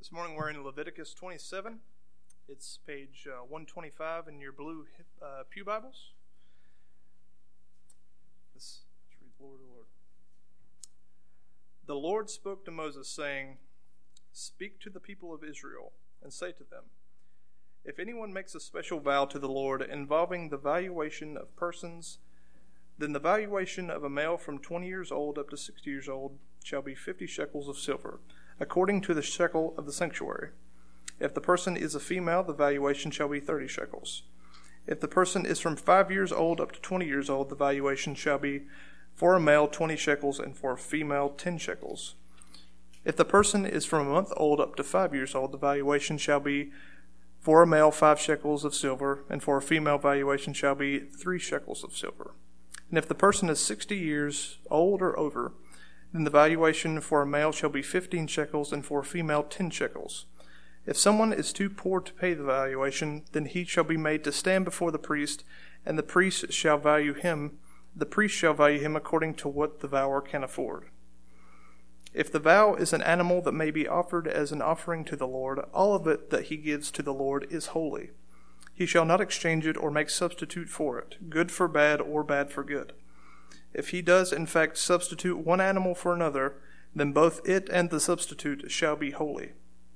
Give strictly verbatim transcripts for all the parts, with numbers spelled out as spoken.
This morning we're in Leviticus twenty-seven. It's page uh, one twenty-five in your blue uh, pew Bibles. Let's, let's read the Lord, the Lord. The Lord spoke to Moses, saying, "Speak to the people of Israel, and say to them, if anyone makes a special vow to the Lord involving the valuation of persons, then the valuation of a male from twenty years old up to sixty years old shall be fifty shekels of silver, according to the shekel of the sanctuary. If the person is a female, the valuation shall be thirty shekels. If the person is from five years old up to twenty years old, the valuation shall be for a male twenty shekels, and for a female ten shekels. If the person is from a month old up to five years old, the valuation shall be for a male five shekels of silver, and for a female valuation shall be three shekels of silver. And if the person is sixty years old or over, then the valuation for a male shall be fifteen shekels, and for a female ten shekels. If someone is too poor to pay the valuation, then he shall be made to stand before the priest, and the priest shall value him. The priest shall value him according to what the vower can afford. If the vow is an animal that may be offered as an offering to the Lord, all of it that he gives to the Lord is holy. He shall not exchange it or make substitute for it, good for bad or bad for good. If he does in fact substitute one animal for another, then both it and the substitute shall be holy.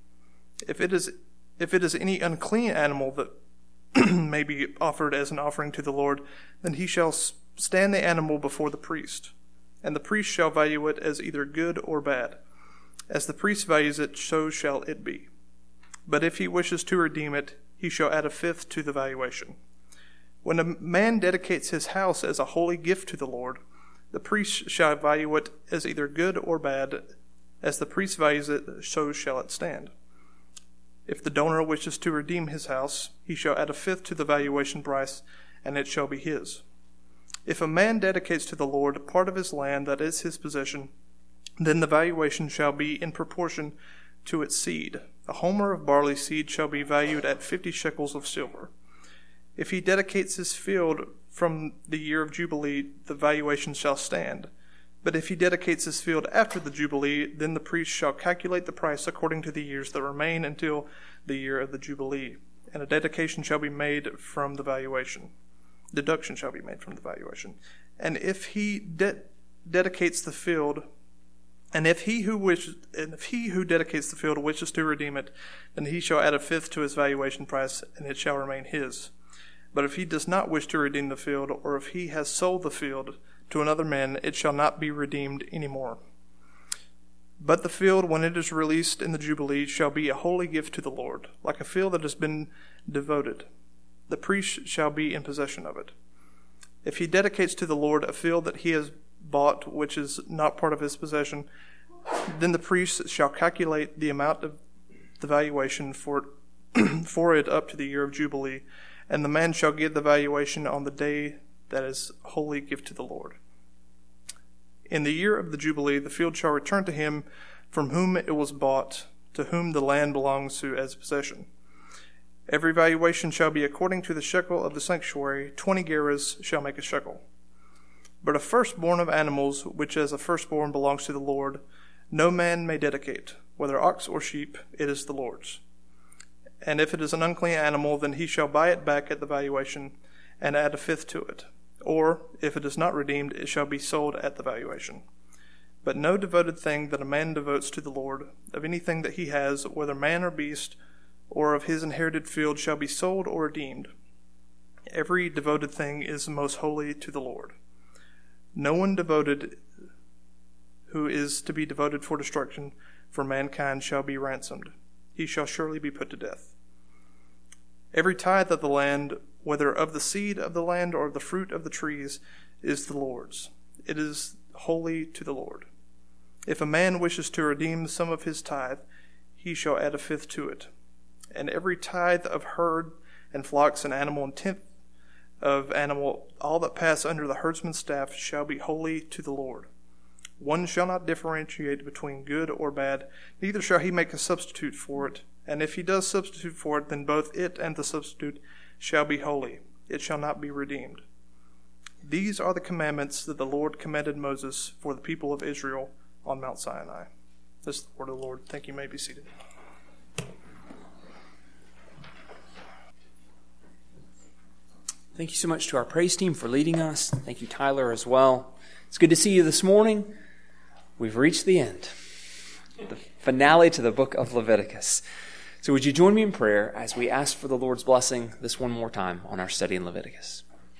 If it is if it is any unclean animal that may be offered as an offering to the Lord, then he shall stand the animal before the priest, and the priest shall value it as either good or bad. As the priest values it, so shall it be. But if he wishes to redeem it, he shall add a fifth to the valuation. When a man dedicates his house as a holy gift to the Lord, the priest shall value it as either good or bad. As the priest values it, so shall it stand. If the donor wishes to redeem his house, he shall add a fifth to the valuation price, and it shall be his. If a man dedicates to the Lord part of his land that is his possession, then the valuation shall be in proportion to its seed. A homer of barley seed shall be valued at fifty shekels of silver. If he dedicates his field from the year of Jubilee, the valuation shall stand. But if he dedicates his field after the Jubilee, then the priest shall calculate the price according to the years that remain until the year of the Jubilee, and a dedication shall be made from the valuation. Deduction shall be made from the valuation. And if he de- dedicates the field, and if he who wishes, and if he who dedicates the field wishes to redeem it, then he shall add a fifth to his valuation price, and it shall remain his. But if he does not wish to redeem the field, or if he has sold the field to another man, it shall not be redeemed any more. But the field, when it is released in the Jubilee, shall be a holy gift to the Lord, like a field that has been devoted. The priest shall be in possession of it. If he dedicates to the Lord a field that he has bought, which is not part of his possession, then the priest shall calculate the amount of the valuation for it, for it up to the year of Jubilee, and the man shall give the valuation on the day that is holy gift to the Lord. In the year of the Jubilee, the field shall return to him from whom it was bought, to whom the land belongs to as possession. Every valuation shall be according to the shekel of the sanctuary. Twenty gerahs shall make a shekel. But a firstborn of animals, which as a firstborn belongs to the Lord, no man may dedicate, whether ox or sheep, it is the Lord's. And if it is an unclean animal, then he shall buy it back at the valuation, and add a fifth to it. Or, if it is not redeemed, it shall be sold at the valuation. But no devoted thing that a man devotes to the Lord, of anything that he has, whether man or beast, or of his inherited field, shall be sold or redeemed. Every devoted thing is most holy to the Lord. No one devoted who is to be devoted for destruction for mankind shall be ransomed. He shall surely be put to death. Every tithe of the land, whether of the seed of the land or of the fruit of the trees, is the Lord's. It is holy to the Lord. If a man wishes to redeem some of his tithe, he shall add a fifth to it. And every tithe of herd and flocks and animal and tenth of animal, all that pass under the herdsman's staff, shall be holy to the Lord. One shall not differentiate between good or bad, neither shall he make a substitute for it. And if he does substitute for it, then both it and the substitute shall be holy. It shall not be redeemed. These are the commandments that the Lord commanded Moses for the people of Israel on Mount Sinai. This is the word of the Lord. Thank you. You may be seated. Thank you so much to our praise team for leading us. Thank you, Tyler, as well. It's good to see you this morning. We've reached the end, the finale to the book of Leviticus. So would you join me in prayer as we ask for the Lord's blessing this one more time on our study in Leviticus?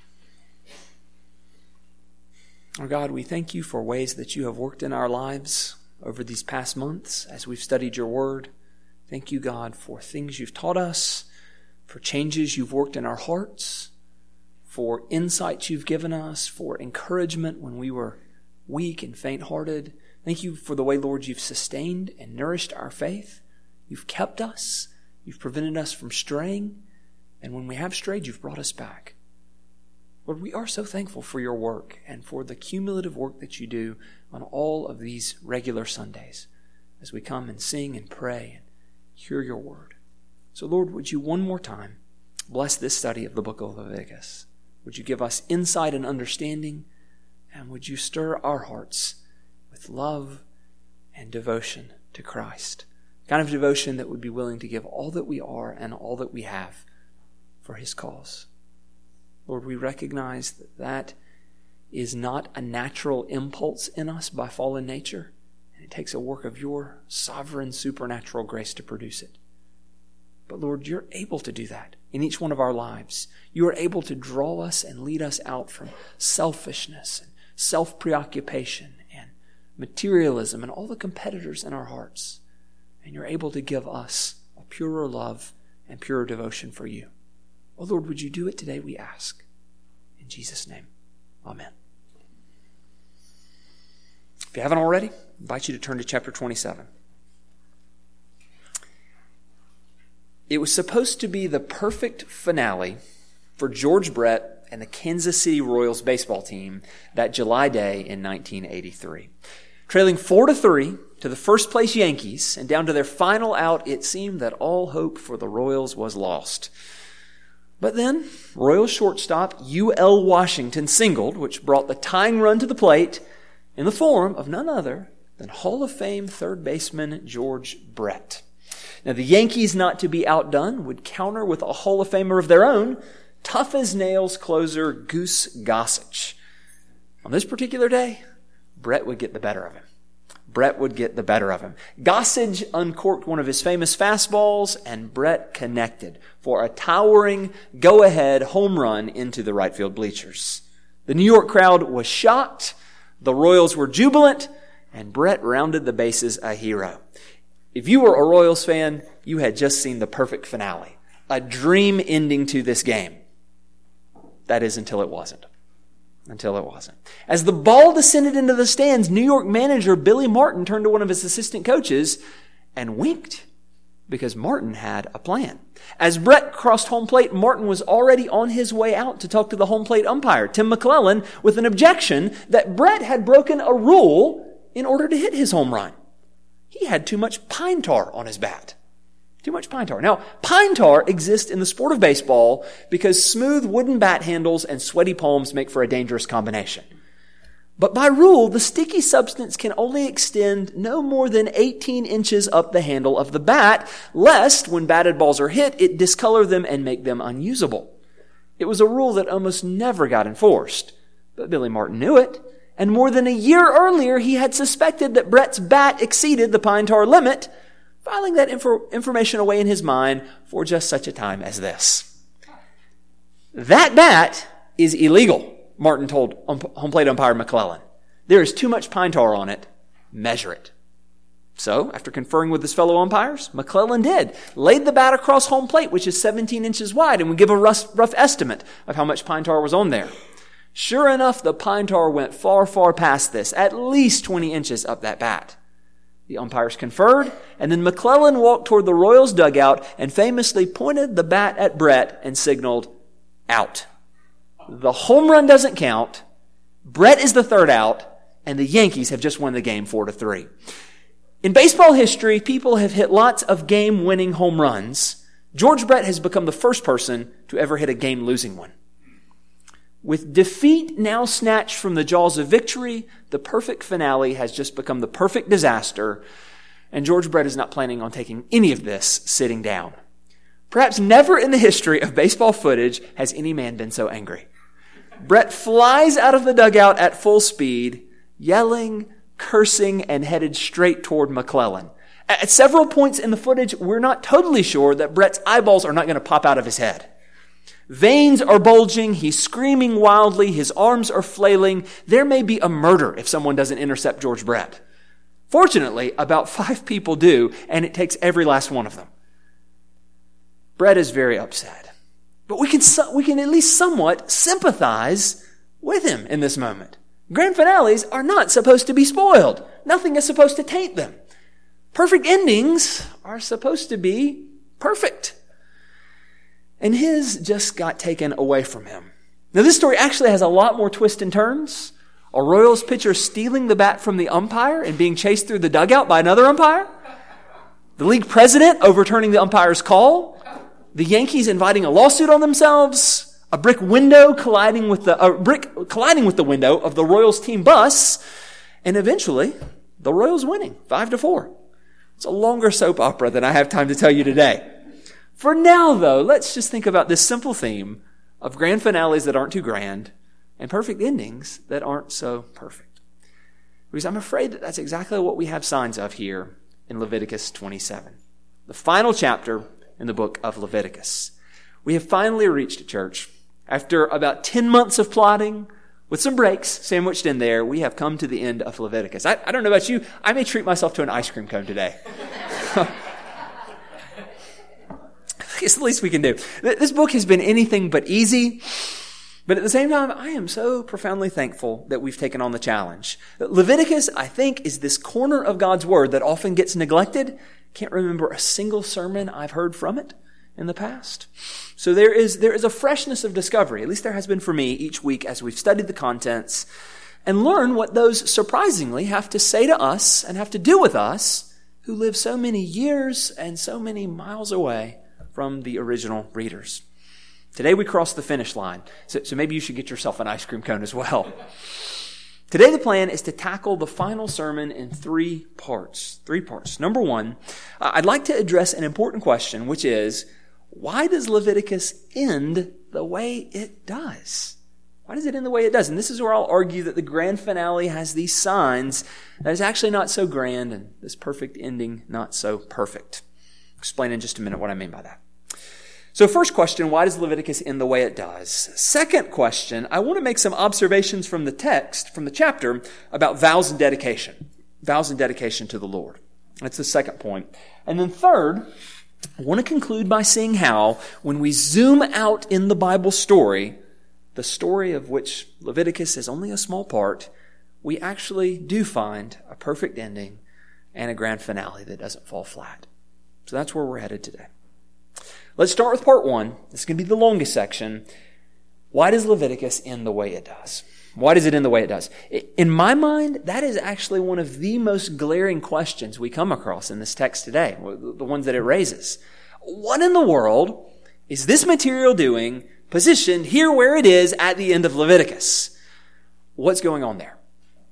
Our God, we thank you for ways that you have worked in our lives over these past months as we've studied your word. Thank you, God, for things you've taught us, for changes you've worked in our hearts, for insights you've given us, for encouragement when we were weak and faint-hearted. Thank you for the way, Lord, you've sustained and nourished our faith. You've kept us. You've prevented us from straying. And when we have strayed, you've brought us back. Lord, we are so thankful for your work and for the cumulative work that you do on all of these regular Sundays as we come and sing and pray and hear your word. So, Lord, would you one more time bless this study of the book of Leviticus? Would you give us insight and understanding? And would you stir our hearts with love and devotion to Christ? The kind of devotion that would be willing to give all that we are and all that we have for his cause. Lord, we recognize that that is not a natural impulse in us by fallen nature. And it takes a work of your sovereign supernatural grace to produce it. But Lord, you're able to do that in each one of our lives. You are able to draw us and lead us out from selfishness and self-preoccupation and materialism and all the competitors in our hearts. And you're able to give us a purer love and purer devotion for you. Oh Lord, would you do it today, we ask. In Jesus' name, amen. If you haven't already, I invite you to turn to chapter twenty-seven. It was supposed to be the perfect finale for George Brett and the Kansas City Royals baseball team that July day in nineteen eighty-three. Trailing four to three to the first place Yankees and down to their final out, it seemed that all hope for the Royals was lost. But then, Royals shortstop U L Washington singled, which brought the tying run to the plate in the form of none other than Hall of Fame third baseman George Brett. Now, the Yankees, not to be outdone, would counter with a Hall of Famer of their own, tough-as-nails closer Goose Gossage. On this particular day, Brett would get the better of him. Brett would get the better of him. Gossage uncorked one of his famous fastballs, and Brett connected for a towering go-ahead home run into the right field bleachers. The New York crowd was shocked, the Royals were jubilant, and Brett rounded the bases a hero. If you were a Royals fan, you had just seen the perfect finale, a dream ending to this game. That is, until it wasn't. Until it wasn't. As the ball descended into the stands, New York manager Billy Martin turned to one of his assistant coaches and winked because Martin had a plan. As Brett crossed home plate, Martin was already on his way out to talk to the home plate umpire, Tim McClellan, with an objection that Brett had broken a rule in order to hit his home run. He had too much pine tar on his bat. Too much pine tar. Now, pine tar exists in the sport of baseball because smooth wooden bat handles and sweaty palms make for a dangerous combination. But by rule, the sticky substance can only extend no more than eighteen inches up the handle of the bat, lest, when batted balls are hit, it discolor them and make them unusable. It was a rule that almost never got enforced, but Billy Martin knew it. And more than a year earlier, he had suspected that Brett's bat exceeded the pine tar limit, filing that info- information away in his mind for just such a time as this. That bat is illegal, Martin told ump- home plate umpire McClellan. There is too much pine tar on it. Measure it. So, after conferring with his fellow umpires, McClellan did. Laid the bat across home plate, which is seventeen inches wide, and would give a rough, rough estimate of how much pine tar was on there. Sure enough, the pine tar went far, far past this, at least twenty inches up that bat. The umpires conferred, and then McClellan walked toward the Royals dugout and famously pointed the bat at Brett and signaled, out. The home run doesn't count. Brett is the third out, and the Yankees have just won the game four to three. In baseball history, people have hit lots of game-winning home runs. George Brett has become the first person to ever hit a game-losing one. With defeat now snatched from the jaws of victory, the perfect finale has just become the perfect disaster, and George Brett is not planning on taking any of this sitting down. Perhaps never in the history of baseball footage has any man been so angry. Brett flies out of the dugout at full speed, yelling, cursing, and headed straight toward McClellan. At several points in the footage, we're not totally sure that Brett's eyeballs are not going to pop out of his head. Veins are bulging, he's screaming wildly, his arms are flailing. There may be a murder if someone doesn't intercept George Brett. Fortunately, about five people do, and it takes every last one of them. Brett is very upset. But we can, we can at least somewhat sympathize with him in this moment. Grand finales are not supposed to be spoiled. Nothing is supposed to taint them. Perfect endings are supposed to be perfect. And his just got taken away from him. Now, this story actually has a lot more twists and turns. A Royals pitcher stealing the bat from the umpire and being chased through the dugout by another umpire. The league president overturning the umpire's call. The Yankees inviting a lawsuit on themselves. A brick window colliding with the a brick colliding with the window of the Royals team bus. And eventually, the Royals winning five to four. It's a longer soap opera than I have time to tell you today. For now, though, let's just think about this simple theme of grand finales that aren't too grand and perfect endings that aren't so perfect. Because I'm afraid that that's exactly what we have signs of here in Leviticus twenty-seven, the final chapter in the book of Leviticus. We have finally reached a church. After about ten months of plotting, with some breaks sandwiched in there, we have come to the end of Leviticus. I, I don't know about you, I may treat myself to an ice cream cone today. It's the least we can do. This book has been anything but easy, but at the same time, I am so profoundly thankful that we've taken on the challenge. Leviticus, I think, is this corner of God's Word that often gets neglected. Can't remember a single sermon I've heard from it in the past. So there is there is a freshness of discovery, at least there has been for me each week as we've studied the contents and learn what those surprisingly have to say to us and have to do with us who live so many years and so many miles away from the original readers. Today we cross the finish line, so, so maybe you should get yourself an ice cream cone as well. Today the plan is to tackle the final sermon in three parts. Three parts. Number one, I'd like to address an important question, which is, why does Leviticus end the way it does? Why does it end the way it does? And this is where I'll argue that the grand finale has these signs that it's actually not so grand and this perfect ending not so perfect. I'll explain in just a minute what I mean by that. So first question, why does Leviticus end the way it does? Second question, I want to make some observations from the text, from the chapter, about vows and dedication. Vows and dedication to the Lord. That's the second point. And then third, I want to conclude by seeing how, when we zoom out in the Bible story, the story of which Leviticus is only a small part, we actually do find a perfect ending and a grand finale that doesn't fall flat. So that's where we're headed today. Let's start with part one. This is going to be the longest section. Why does Leviticus end the way it does? Why does it end the way it does? In my mind, that is actually one of the most glaring questions we come across in this text today, the ones that it raises. What in the world is this material doing positioned here where it is at the end of Leviticus? What's going on there?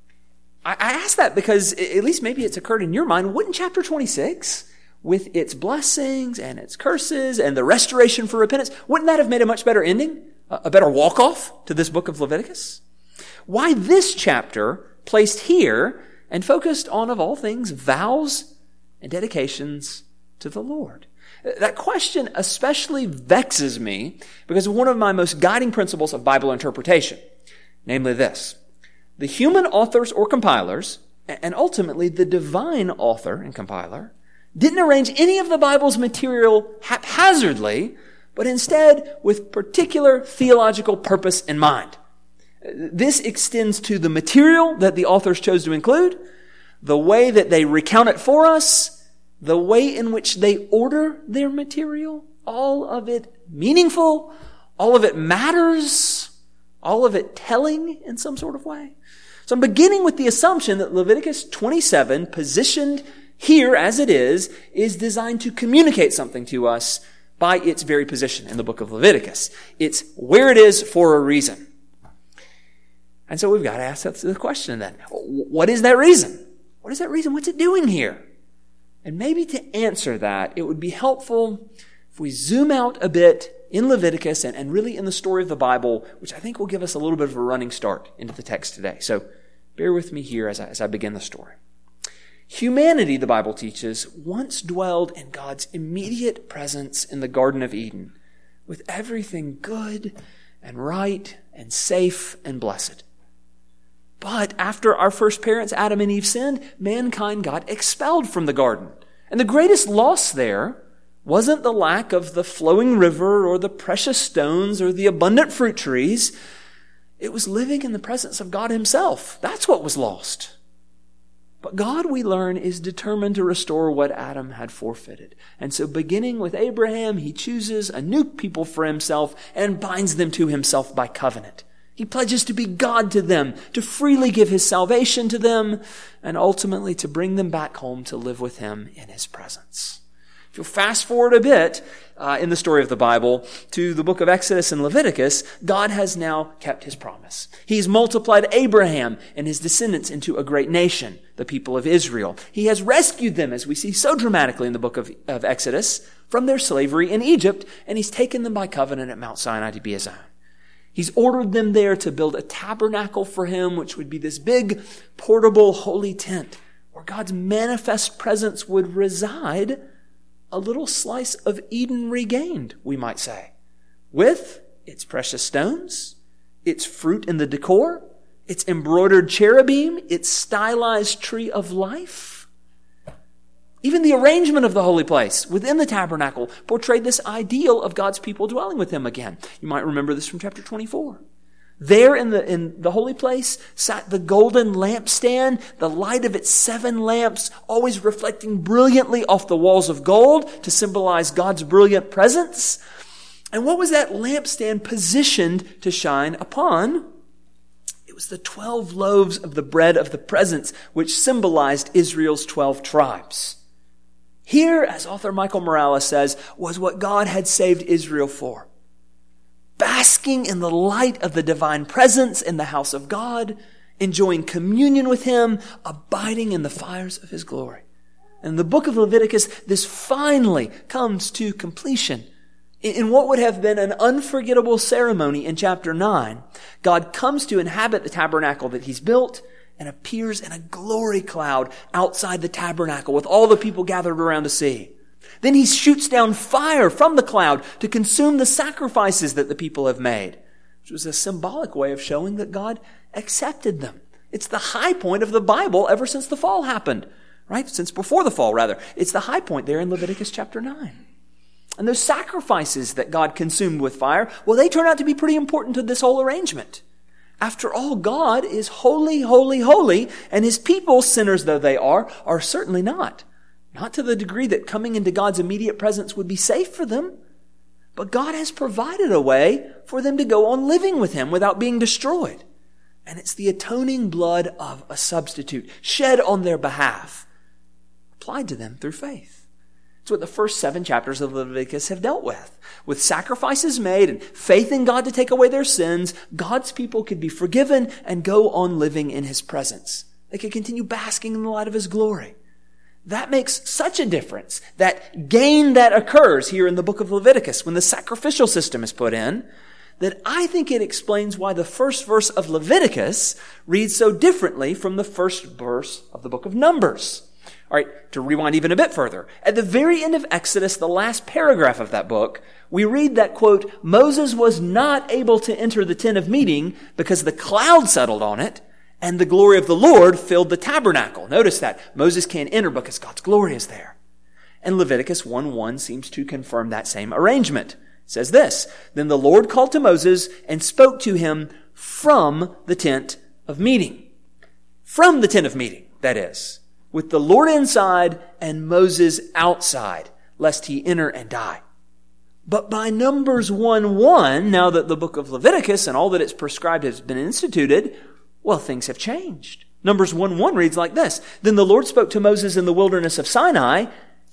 I ask that because, at least maybe it's occurred in your mind, wouldn't chapter twenty-six, with its blessings and its curses and the restoration for repentance, wouldn't that have made a much better ending? A better walk-off to this book of Leviticus? Why this chapter placed here and focused on, of all things, vows and dedications to the Lord? That question especially vexes me because of one of my most guiding principles of Bible interpretation, namely this. The human authors or compilers, and ultimately the divine author and compiler, didn't arrange any of the Bible's material haphazardly, but instead with particular theological purpose in mind. This extends to the material that the authors chose to include, the way that they recount it for us, the way in which they order their material, all of it meaningful, all of it matters, all of it telling in some sort of way. So I'm beginning with the assumption that Leviticus twenty-seven, positioned here as it is, is designed to communicate something to us by its very position in the book of Leviticus. It's where it is for a reason. And so we've got to ask the question then, what is that reason? What is that reason? What's it doing here? And maybe to answer that, it would be helpful if we zoom out a bit in Leviticus and, and really in the story of the Bible, which I think will give us a little bit of a running start into the text today. So bear with me here as I, as I begin the story. Humanity, the Bible teaches, once dwelled in God's immediate presence in the Garden of Eden, with everything good and right and safe and blessed. But after our first parents, Adam and Eve, sinned, mankind got expelled from the garden. And the greatest loss there wasn't the lack of the flowing river or the precious stones or the abundant fruit trees. It was living in the presence of God himself. That's what was lost. But God, we learn, is determined to restore what Adam had forfeited. And so beginning with Abraham, he chooses a new people for himself and binds them to himself by covenant. He pledges to be God to them, to freely give his salvation to them, and ultimately to bring them back home to live with him in his presence. If you'll fast forward a bit uh, in the story of the Bible to the book of Exodus and Leviticus, God has now kept his promise. He's multiplied Abraham and his descendants into a great nation, the people of Israel. He has rescued them, as we see so dramatically in the book of, of Exodus, from their slavery in Egypt, and he's taken them by covenant at Mount Sinai to be his own. He's ordered them there to build a tabernacle for him, which would be this big, portable, holy tent where God's manifest presence would reside, a little slice of Eden regained, we might say, with its precious stones, its fruit in the decor, its embroidered cherubim, its stylized tree of life. Even the arrangement of the holy place within the tabernacle portrayed this ideal of God's people dwelling with him again. You might remember this from chapter twenty-four. There in the, in the holy place sat the golden lampstand, the light of its seven lamps, always reflecting brilliantly off the walls of gold to symbolize God's brilliant presence. And what was that lampstand positioned to shine upon? It was the twelve loaves of the bread of the presence, which symbolized Israel's twelve tribes. Here, as author Michael Morales says, was what God had saved Israel for. Basking in the light of the divine presence in the house of God, enjoying communion with him, abiding in the fires of his glory. And in the book of Leviticus, this finally comes to completion. In what would have been an unforgettable ceremony in chapter nine, God comes to inhabit the tabernacle that he's built and appears in a glory cloud outside the tabernacle with all the people gathered around to see. Then he shoots down fire from the cloud to consume the sacrifices that the people have made, which was a symbolic way of showing that God accepted them. It's the high point of the Bible ever since the fall happened, right? Since before the fall, rather. It's the high point there in Leviticus chapter nine. And those sacrifices that God consumed with fire, well, they turn out to be pretty important to this whole arrangement. After all, God is holy, holy, holy, and his people, sinners though they are, are certainly not. Not to the degree that coming into God's immediate presence would be safe for them. But God has provided a way for them to go on living with him without being destroyed. And it's the atoning blood of a substitute shed on their behalf, applied to them through faith. It's what the first seven chapters of Leviticus have dealt with. With sacrifices made and faith in God to take away their sins, God's people could be forgiven and go on living in his presence. They could continue basking in the light of his glory. That makes such a difference, that gain that occurs here in the book of Leviticus when the sacrificial system is put in, that I think it explains why the first verse of Leviticus reads so differently from the first verse of the book of Numbers. All right, to rewind even a bit further. At the very end of Exodus, the last paragraph of that book, we read that, quote, Moses was not able to enter the tent of meeting because the cloud settled on it, and the glory of the Lord filled the tabernacle. Notice that. Moses can't enter because God's glory is there. And Leviticus one one seems to confirm that same arrangement. It says this, Then the Lord called to Moses and spoke to him from the tent of meeting. From the tent of meeting, that is. With the Lord inside and Moses outside, lest he enter and die. But by Numbers one one, now that the book of Leviticus and all that it's prescribed has been instituted, well, things have changed. Numbers one one reads like this. Then the Lord spoke to Moses in the wilderness of Sinai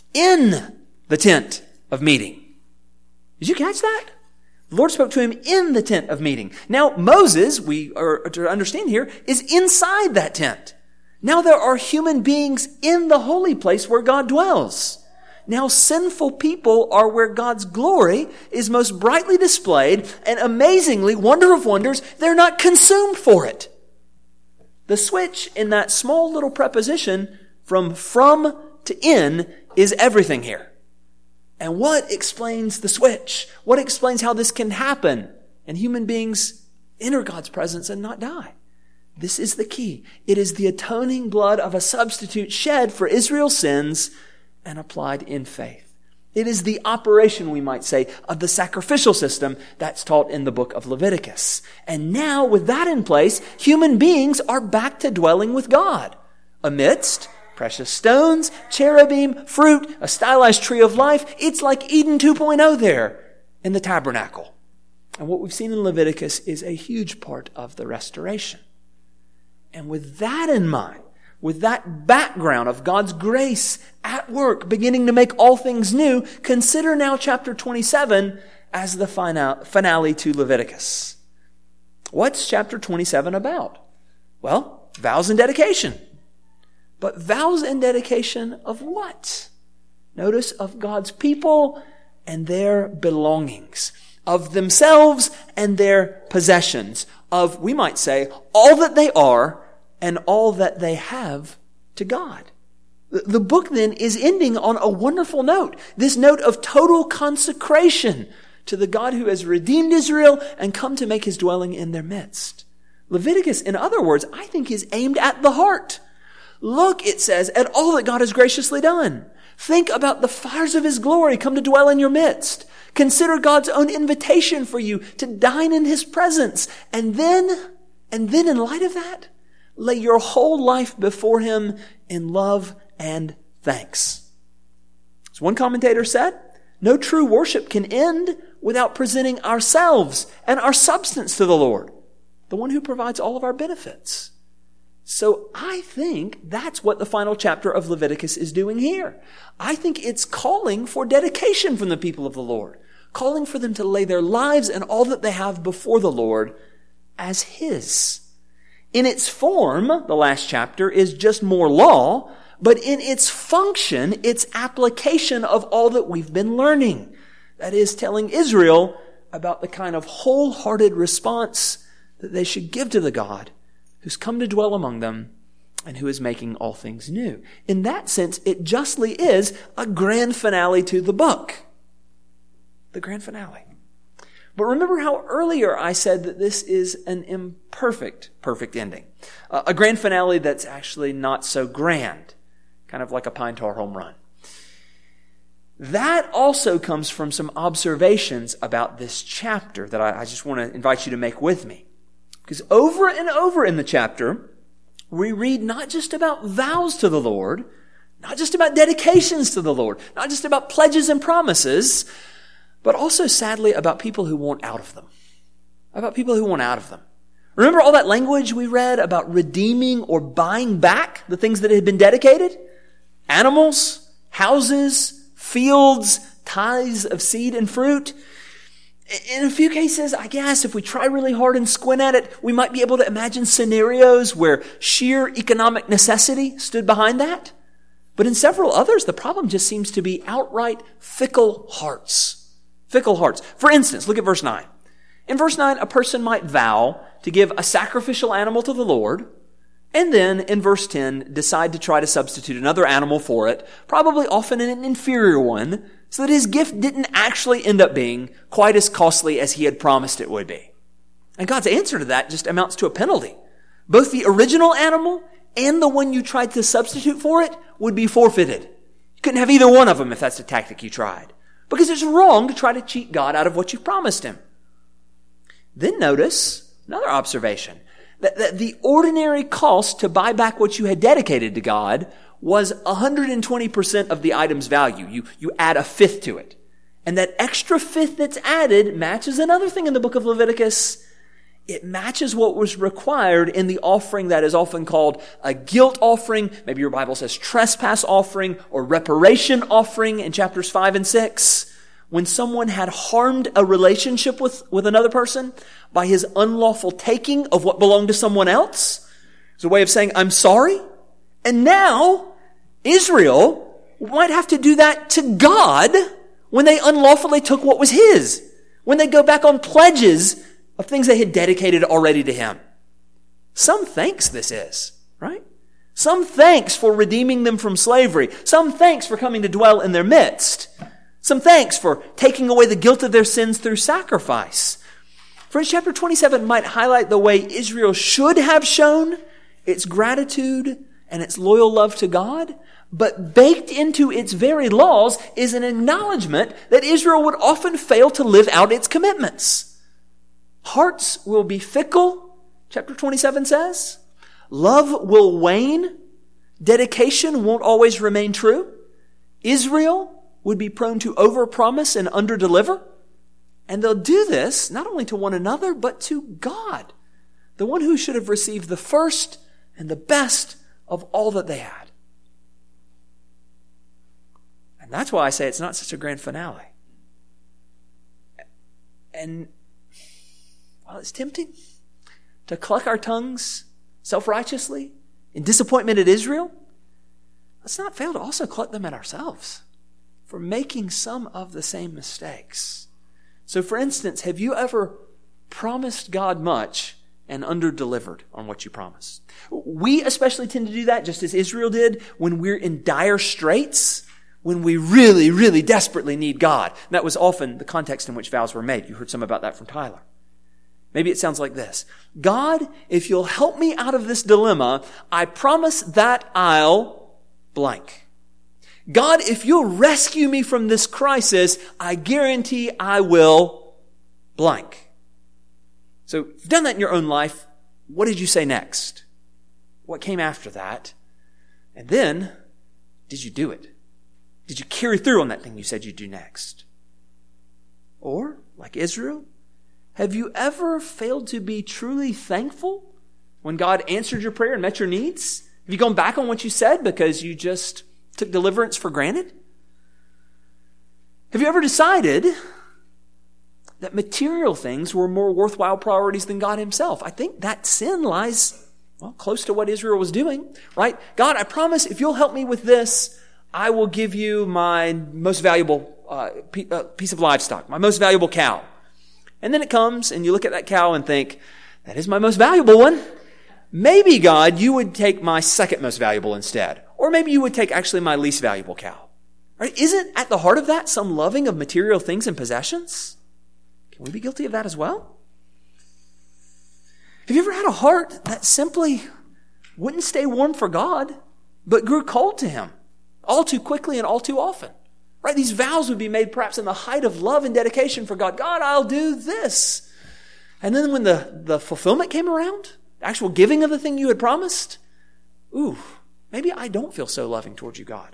in the tent of meeting. Did you catch that? The Lord spoke to him in the tent of meeting. Now, Moses, we are to understand here, is inside that tent. Now there are human beings in the holy place where God dwells. now sinful people are where God's glory is most brightly displayed, and amazingly, wonder of wonders, they're not consumed for it. The switch in that small little preposition from from to in is everything here. And what explains the switch? What explains how this can happen and human beings enter God's presence and not die? This is the key. It is the atoning blood of a substitute shed for Israel's sins and applied in faith. It is the operation, we might say, of the sacrificial system that's taught in the book of Leviticus. And now, with that in place, human beings are back to dwelling with God amidst precious stones, cherubim, fruit, a stylized tree of life. It's like Eden two point oh there in the tabernacle. And what we've seen in Leviticus is a huge part of the restoration. And with that in mind, with that background of God's grace at work, beginning to make all things new, consider now chapter twenty-seven as the finale to Leviticus. What's chapter twenty-seven about? Well, vows and dedication. But vows and dedication of what? Notice, of God's people and their belongings, of themselves and their possessions, of, we might say, all that they are and all that they have to God. The book then is ending on a wonderful note, this note of total consecration to the God who has redeemed Israel and come to make his dwelling in their midst. Leviticus, in other words, I think is aimed at the heart. Look, it says, at all that God has graciously done. Think about the fires of his glory come to dwell in your midst. Consider God's own invitation for you to dine in his presence. And then, and then in light of that, lay your whole life before him in love and thanks. As one commentator said, no true worship can end without presenting ourselves and our substance to the Lord, the one who provides all of our benefits. So I think that's what the final chapter of Leviticus is doing here. I think it's calling for dedication from the people of the Lord, calling for them to lay their lives and all that they have before the Lord as his. In its form, the last chapter is just more law, but in its function, it's application of all that we've been learning. That is, telling Israel about the kind of wholehearted response that they should give to the God who's come to dwell among them and who is making all things new. In that sense, it justly is a grand finale to the book. The grand finale. But remember how earlier I said that this is an imperfect, perfect ending. Uh, a grand finale that's actually not so grand. Kind of like a pine tar home run. That also comes from some observations about this chapter that I, I just want to invite you to make with me. Because over and over in the chapter, we read not just about vows to the Lord, not just about dedications to the Lord, not just about pledges and promises, but also, sadly, about people who want out of them. About people who want out of them. Remember all that language we read about redeeming or buying back the things that had been dedicated? Animals, houses, fields, tithes of seed and fruit. In a few cases, I guess, if we try really hard and squint at it, we might be able to imagine scenarios where sheer economic necessity stood behind that. But in several others, the problem just seems to be outright fickle hearts. Fickle hearts. For instance, look at verse nine. In verse nine, a person might vow to give a sacrificial animal to the Lord, and then in verse ten, decide to try to substitute another animal for it, probably often an inferior one, so that his gift didn't actually end up being quite as costly as he had promised it would be. And God's answer to that just amounts to a penalty. Both the original animal and the one you tried to substitute for it would be forfeited. You couldn't have either one of them if that's the tactic you tried. Because it's wrong to try to cheat God out of what you promised him. Then notice another observation. That, that the ordinary cost to buy back what you had dedicated to God was one hundred twenty percent of the item's value. You, you add a fifth to it. And that extra fifth that's added matches another thing in the book of Leviticus. It matches what was required in the offering that is often called a guilt offering. Maybe your Bible says trespass offering or reparation offering in chapters five and six. When someone had harmed a relationship with, with another person by his unlawful taking of what belonged to someone else. It's a way of saying, I'm sorry. And now, Israel, might have to do that to God when they unlawfully took what was his, when they go back on pledges of things they had dedicated already to him. Some thanks this is, right? Some thanks for redeeming them from slavery. Some thanks for coming to dwell in their midst. Some thanks for taking away the guilt of their sins through sacrifice. Friends, chapter twenty-seven might highlight the way Israel should have shown its gratitude and its loyal love to God, but baked into its very laws is an acknowledgement that Israel would often fail to live out its commitments. Hearts will be fickle, chapter twenty-seven says. Love will wane. Dedication won't always remain true. Israel would be prone to overpromise and underdeliver. And they'll do this not only to one another, but to God, the one who should have received the first and the best of all that they had. And that's why I say it's not such a grand finale. And while it's tempting to cluck our tongues self-righteously in disappointment at Israel, let's not fail to also cluck them at ourselves for making some of the same mistakes. So, for instance, have you ever promised God much and under-delivered on what you promised? We especially tend to do that, just as Israel did, when we're in dire straits, when we really, really desperately need God. And that was often the context in which vows were made. You heard some about that from Tyler. Maybe it sounds like this. God, if you'll help me out of this dilemma, I promise that I'll blank. God, if you'll rescue me from this crisis, I guarantee I will blank. So if you've done that in your own life, what did you say next? What came after that? And then, did you do it? Did you carry through on that thing you said you'd do next? Or, like Israel, have you ever failed to be truly thankful when God answered your prayer and met your needs? Have you gone back on what you said because you just took deliverance for granted? Have you ever decided that material things were more worthwhile priorities than God himself? I think that sin lies, well, close to what Israel was doing, right? God, I promise if you'll help me with this, I will give you my most valuable uh, piece of livestock, my most valuable cow. And then it comes and you look at that cow and think, that is my most valuable one. Maybe, God, you would take my second most valuable instead. Or maybe you would take actually my least valuable cow. Right? Isn't at the heart of that some loving of material things and possessions? Can we be guilty of that as well? Have you ever had a heart that simply wouldn't stay warm for God, but grew cold to him all too quickly and all too often? Right? These vows would be made perhaps in the height of love and dedication for God. God, I'll do this. And then when the, the fulfillment came around, the actual giving of the thing you had promised, ooh, maybe I don't feel so loving towards you, God.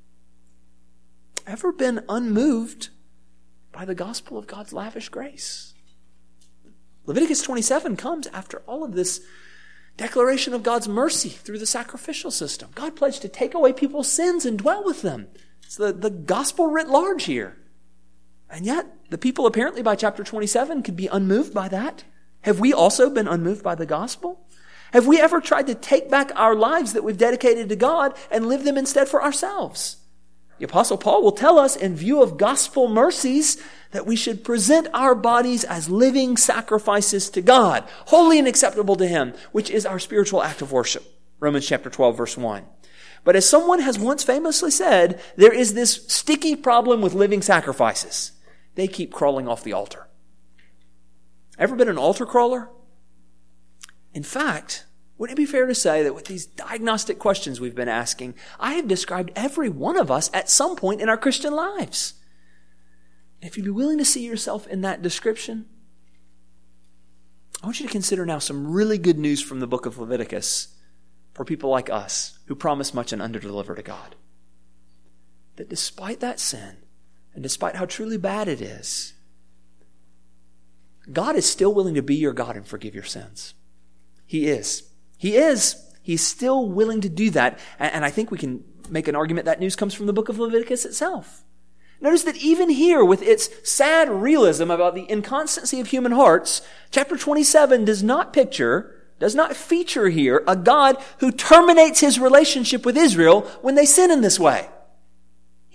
Ever been unmoved by the gospel of God's lavish grace? Leviticus twenty-seven comes after all of this declaration of God's mercy through the sacrificial system. God pledged to take away people's sins and dwell with them. It's the, the gospel writ large here. And yet, the people apparently by chapter twenty-seven could be unmoved by that. Have we also been unmoved by the gospel? Have we ever tried to take back our lives that we've dedicated to God and live them instead for ourselves? The Apostle Paul will tell us in view of gospel mercies that we should present our bodies as living sacrifices to God, holy and acceptable to him, which is our spiritual act of worship. Romans chapter twelve, verse one. But as someone has once famously said, there is this sticky problem with living sacrifices. They keep crawling off the altar. Ever been an altar crawler? In fact, wouldn't it be fair to say that with these diagnostic questions we've been asking, I have described every one of us at some point in our Christian lives? If you'd be willing to see yourself in that description, I want you to consider now some really good news from the book of Leviticus for people like us who promise much and underdeliver to God. That despite that sin, and despite how truly bad it is, God is still willing to be your God and forgive your sins. He is. He is. He's still willing to do that. And I think we can make an argument that news comes from the book of Leviticus itself. Notice that even here, with its sad realism about the inconstancy of human hearts, chapter twenty-seven does not picture, does not feature here a God who terminates his relationship with Israel when they sin in this way.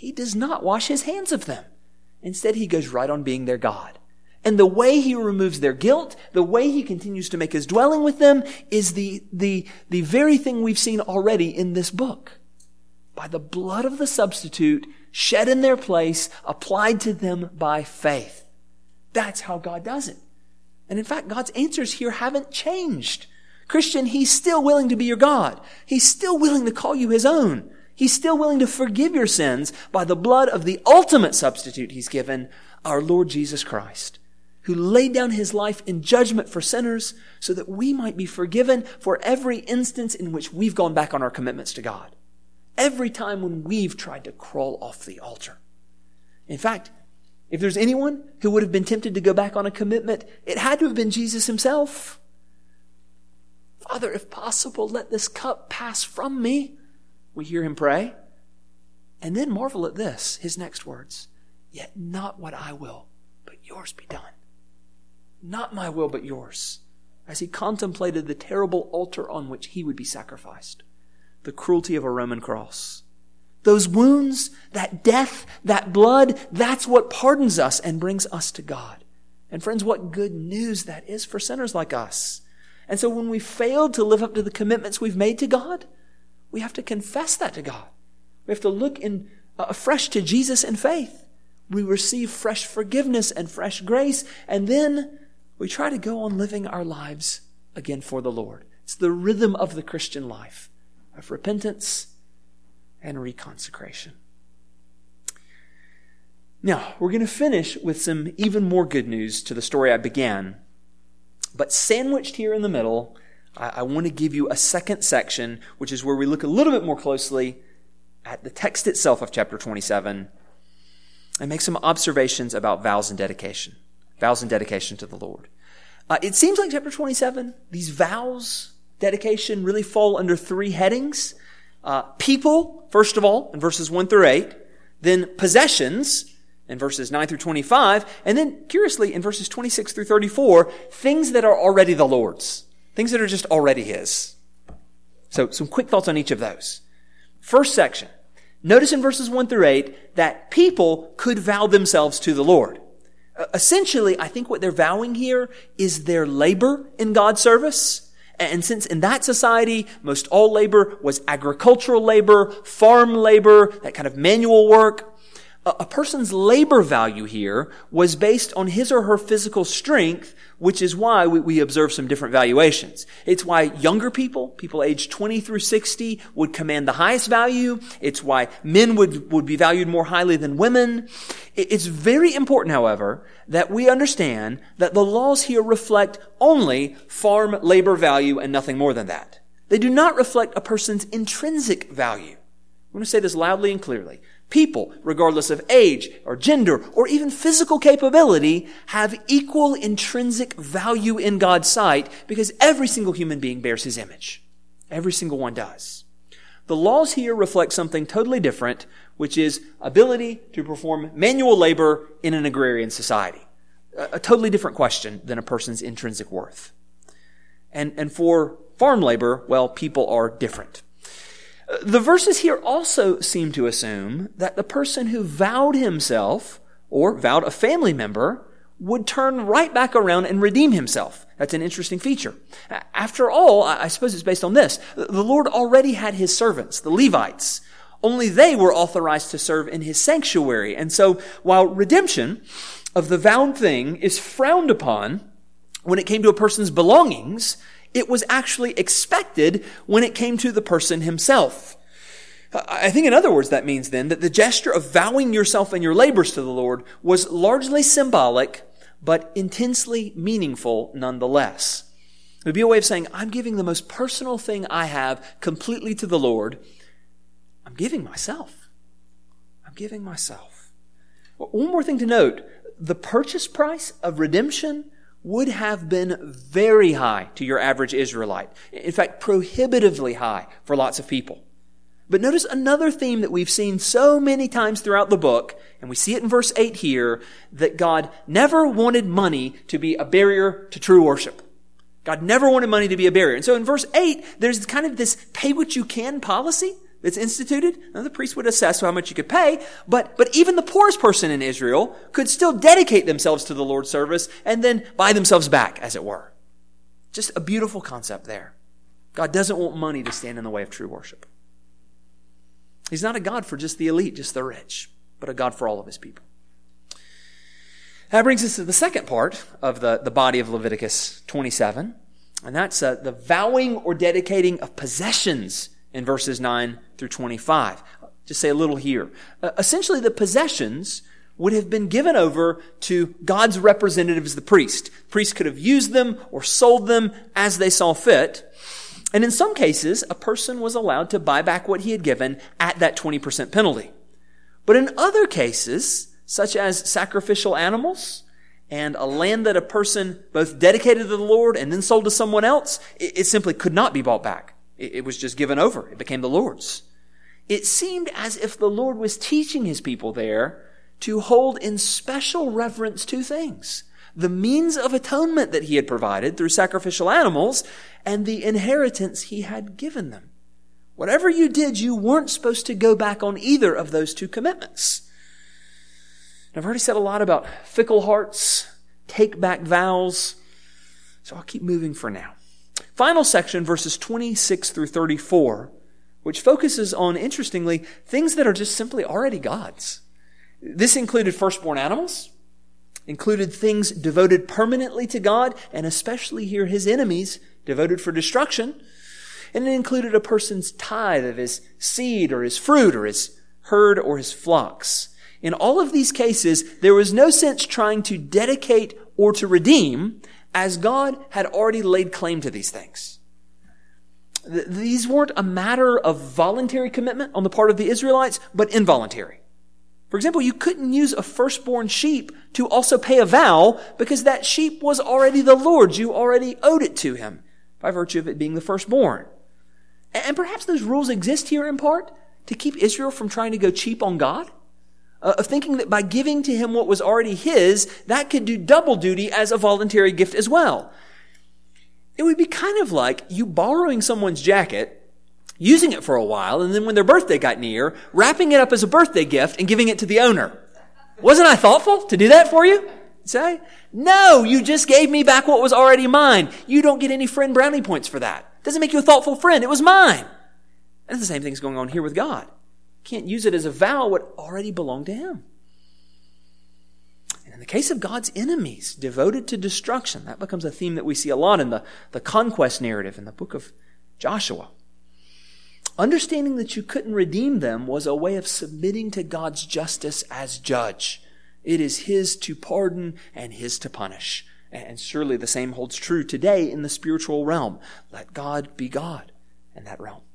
he does not wash his hands of them. Instead, he goes right on being their God. And the way he removes their guilt, the way he continues to make his dwelling with them is the, the, the very thing we've seen already in this book. By the blood of the substitute shed in their place, applied to them by faith. That's how God does it. And in fact, God's answers here haven't changed. Christian, he's still willing to be your God. He's still willing to call you his own. He's still willing to forgive your sins by the blood of the ultimate substitute he's given, our Lord Jesus Christ, who laid down his life in judgment for sinners so that we might be forgiven for every instance in which we've gone back on our commitments to God. Every time when we've tried to crawl off the altar. In fact, if there's anyone who would have been tempted to go back on a commitment, it had to have been Jesus himself. Father, if possible, let this cup pass from me. We hear him pray. And then marvel at this, his next words. Yet not what I will, but yours be done. Not my will, but yours. As he contemplated the terrible altar on which he would be sacrificed. The cruelty of a Roman cross. Those wounds, that death, that blood, that's what pardons us and brings us to God. And friends, what good news that is for sinners like us. And so when we failed to live up to the commitments we've made to God, we have to confess that to God. We have to look in uh, afresh to Jesus in faith. We receive fresh forgiveness and fresh grace, and then we try to go on living our lives again for the Lord. It's the rhythm of the Christian life, of repentance and reconsecration. Now, we're going to finish with some even more good news to the story I began. But sandwiched here in the middle, I, I want to give you a second section, which is where we look a little bit more closely at the text itself of chapter twenty-seven and make some observations about vows and dedication. Vows and dedication to the Lord. Uh, it seems like chapter twenty-seven, these vows, dedication, really fall under three headings. Uh, people, first of all, in verses one through eight. Then possessions, in verses nine through twenty-five. And then, curiously, in verses twenty-six through thirty-four, things that are already the Lord's. Things that are just already his. So, some quick thoughts on each of those. First section. Notice in verses one through eight that people could vow themselves to the Lord. Uh, essentially, I think what they're vowing here is their labor in God's service. And since in that society, most all labor was agricultural labor, farm labor, that kind of manual work, a person's labor value here was based on his or her physical strength, which is why we, we observe some different valuations. It's why younger people, people aged twenty through sixty, would command the highest value. It's why men would, would be valued more highly than women. It's very important, however, that we understand that the laws here reflect only farm labor value and nothing more than that. They do not reflect a person's intrinsic value. I'm going to say this loudly and clearly. People, regardless of age or gender or even physical capability, have equal intrinsic value in God's sight because every single human being bears his image. Every single one does. The laws here reflect something totally different, which is ability to perform manual labor in an agrarian society. A, a totally different question than a person's intrinsic worth. And, and for farm labor, well, people are different. The verses here also seem to assume that the person who vowed himself or vowed a family member would turn right back around and redeem himself. That's an interesting feature. After all, I suppose it's based on this. The Lord already had his servants, the Levites. Only they were authorized to serve in his sanctuary. And so while redemption of the vowed thing is frowned upon when it came to a person's belongings, it was actually expected when it came to the person himself. I think in other words that means then that the gesture of vowing yourself and your labors to the Lord was largely symbolic, but intensely meaningful nonetheless. It would be a way of saying, I'm giving the most personal thing I have completely to the Lord. I'm giving myself. I'm giving myself. One more thing to note, the purchase price of redemption would have been very high to your average Israelite. In fact, prohibitively high for lots of people. But notice another theme that we've seen so many times throughout the book, and we see it in verse eight here, that God never wanted money to be a barrier to true worship. God never wanted money to be a barrier. And so in verse eight, there's kind of this pay what you can policy that's instituted. Now, the priest would assess how much you could pay, but, but even the poorest person in Israel could still dedicate themselves to the Lord's service and then buy themselves back, as it were. Just a beautiful concept there. God doesn't want money to stand in the way of true worship. He's not a God for just the elite, just the rich, but a God for all of his people. That brings us to the second part of the, the body of Leviticus twenty-seven, and that's uh, the vowing or dedicating of possessions in verses nine through twenty-five. Just say a little here. Uh, essentially, the possessions would have been given over to God's representatives, the priest. Priests could have used them or sold them as they saw fit. And in some cases, a person was allowed to buy back what he had given at that twenty percent penalty. But in other cases, such as sacrificial animals and a land that a person both dedicated to the Lord and then sold to someone else, it, it simply could not be bought back. It, it was just given over. It became the Lord's. It seemed as if the Lord was teaching his people there to hold in special reverence two things: the means of atonement that he had provided through sacrificial animals and the inheritance he had given them. Whatever you did, you weren't supposed to go back on either of those two commitments. I've already said a lot about fickle hearts, take back vows, so I'll keep moving for now. Final section, verses twenty-six through thirty-four, which focuses on, interestingly, things that are just simply already God's. This included firstborn animals, included things devoted permanently to God, and especially here his enemies, devoted for destruction. And it included a person's tithe of his seed or his fruit or his herd or his flocks. In all of these cases, there was no sense trying to dedicate or to redeem, as God had already laid claim to these things. Th- these weren't a matter of voluntary commitment on the part of the Israelites, but involuntary. For example, you couldn't use a firstborn sheep to also pay a vow because that sheep was already the Lord's. You already owed it to him by virtue of it being the firstborn. And perhaps those rules exist here in part to keep Israel from trying to go cheap on God, uh, of thinking that by giving to him what was already his, that could do double duty as a voluntary gift as well. It would be kind of like you borrowing someone's jacket, using it for a while, and then when their birthday got near, wrapping it up as a birthday gift and giving it to the owner. Wasn't I thoughtful to do that for you? Say, no, you just gave me back what was already mine. You don't get any friend brownie points for that. Doesn't make you a thoughtful friend. It was mine. And the same thing's going on here with God. Can't use it as a vow what already belonged to him. And in the case of God's enemies, devoted to destruction, that becomes a theme that we see a lot in the, the conquest narrative in the book of Joshua. Understanding that you couldn't redeem them was a way of submitting to God's justice as judge. It is his to pardon and his to punish. And surely the same holds true today in the spiritual realm. Let God be God in that realm.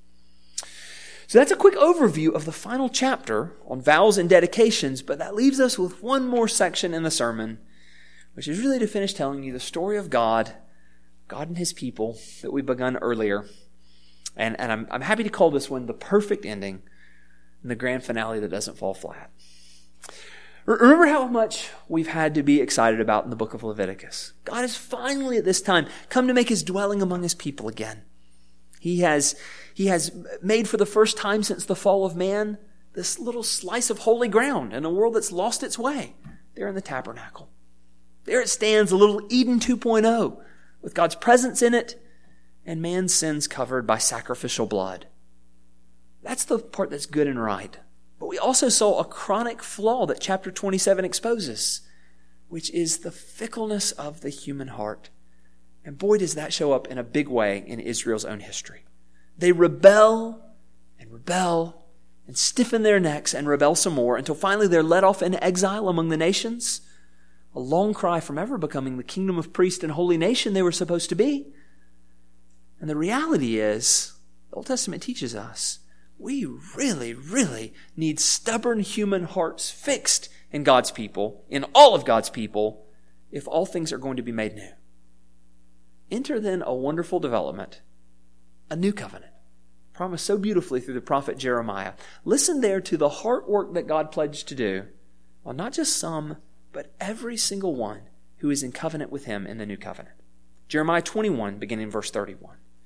So that's a quick overview of the final chapter on vows and dedications, but that leaves us with one more section in the sermon, which is really to finish telling you the story of God, God and his people that we begun earlier. And, and I'm, I'm happy to call this one the perfect ending and the grand finale that doesn't fall flat. Remember how much we've had to be excited about in the book of Leviticus. God has finally at this time come to make his dwelling among his people again. He has, he has made for the first time since the fall of man this little slice of holy ground in a world that's lost its way there in the tabernacle. There it stands, a little Eden two point oh, with God's presence in it and man's sins covered by sacrificial blood. That's the part that's good and right. But we also saw a chronic flaw that chapter twenty-seven exposes, which is the fickleness of the human heart. And boy, does that show up in a big way in Israel's own history. They rebel and rebel and stiffen their necks and rebel some more until finally they're led off in exile among the nations. A long cry from ever becoming the kingdom of priest and holy nation they were supposed to be. And the reality is, the Old Testament teaches us, we really, really need stubborn human hearts fixed in God's people, in all of God's people, if all things are going to be made new. Enter then a wonderful development, a new covenant, promised so beautifully through the prophet Jeremiah. Listen there to the heart work that God pledged to do, well, not just some, but every single one who is in covenant with him in the new covenant. Jeremiah twenty-one, beginning verse thirty-one.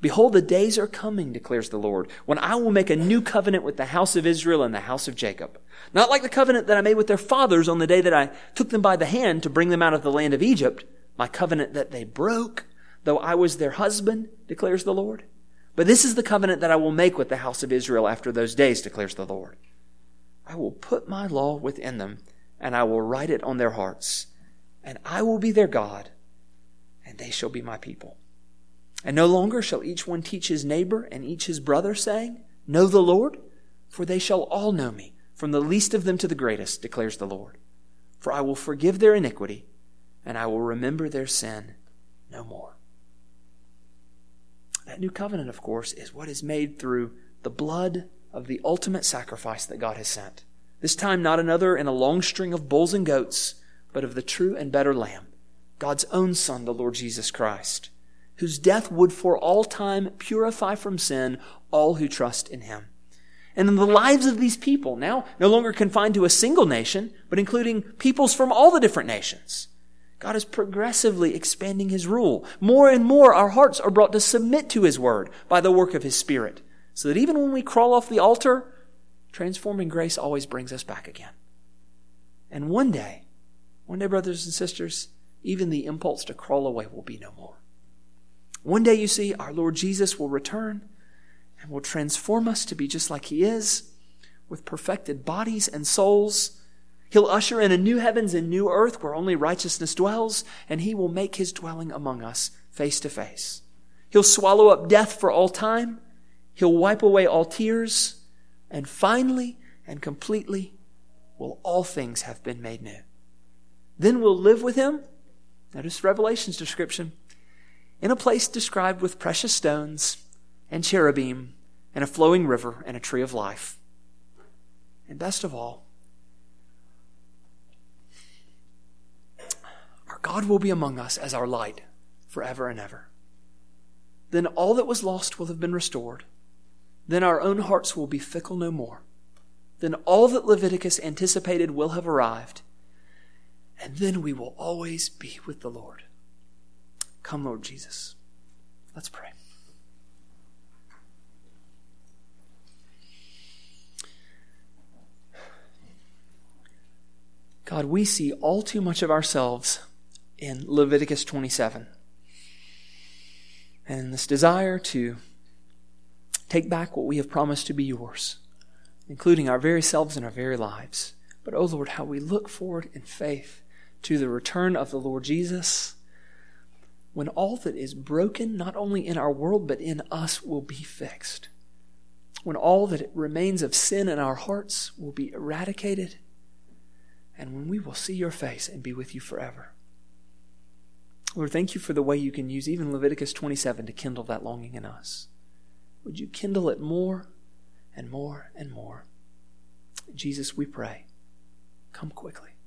Behold, the days are coming, declares the Lord, when I will make a new covenant with the house of Israel and the house of Jacob. Not like the covenant that I made with their fathers on the day that I took them by the hand to bring them out of the land of Egypt, my covenant that they broke, though I was their husband, declares the Lord. But this is the covenant that I will make with the house of Israel after those days, declares the Lord. I will put my law within them, and I will write it on their hearts, and I will be their God, and they shall be my people. And no longer shall each one teach his neighbor and each his brother, saying, Know the Lord, for they shall all know me, from the least of them to the greatest, declares the Lord. For I will forgive their iniquity, and I will remember their sin no more. That new covenant, of course, is what is made through the blood of the ultimate sacrifice that God has sent. This time not another in a long string of bulls and goats, but of the true and better Lamb, God's own Son, the Lord Jesus Christ, whose death would for all time purify from sin all who trust in him. And in the lives of these people, now no longer confined to a single nation, but including peoples from all the different nations, God is progressively expanding his rule. More and more our hearts are brought to submit to his word by the work of his Spirit, so that even when we crawl off the altar, transforming grace always brings us back again. And one day, one day, brothers and sisters, even the impulse to crawl away will be no more. One day, you see, our Lord Jesus will return and will transform us to be just like he is, with perfected bodies and souls. He'll usher in a new heavens and new earth where only righteousness dwells, and he will make his dwelling among us face to face. He'll swallow up death for all time. He'll wipe away all tears. And finally and completely will all things have been made new. Then we'll live with him, notice Revelation's description, in a place described with precious stones and cherubim and a flowing river and a tree of life. And best of all, our God will be among us as our light forever and ever. Then all that was lost will have been restored. Then our own hearts will be fickle no more. Then all that Leviticus anticipated will have arrived. And then we will always be with the Lord. Come, Lord Jesus. Let's pray. God, we see all too much of ourselves in Leviticus twenty-seven. And in this desire to take back what we have promised to be yours, including our very selves and our very lives. But, oh Lord, how we look forward in faith to the return of the Lord Jesus, when all that is broken, not only in our world, but in us, will be fixed. When all that remains of sin in our hearts will be eradicated, and when we will see your face and be with you forever. Lord, thank you for the way you can use even Leviticus twenty-seven to kindle that longing in us. Would you kindle it more and more and more? Jesus, we pray, come quickly.